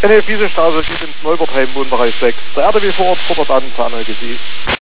NF Wiesenstraße geht ins Neubertheim, Wohnbereich 6. Der RTW vor Ort fordert an, Zahnel gesießt.